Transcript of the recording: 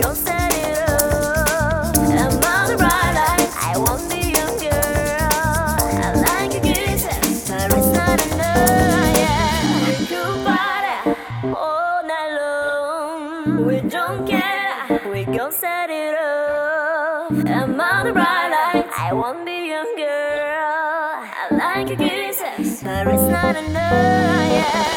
gon' set it up. I'm on the right line. I want the young girl. I like your kisses, but it's not enough. Yeah, we could party all night long. We don't care. We gon' set it up. I'm on the right line. I want the young girl. I like your kisses, but it's not enough. Yeah.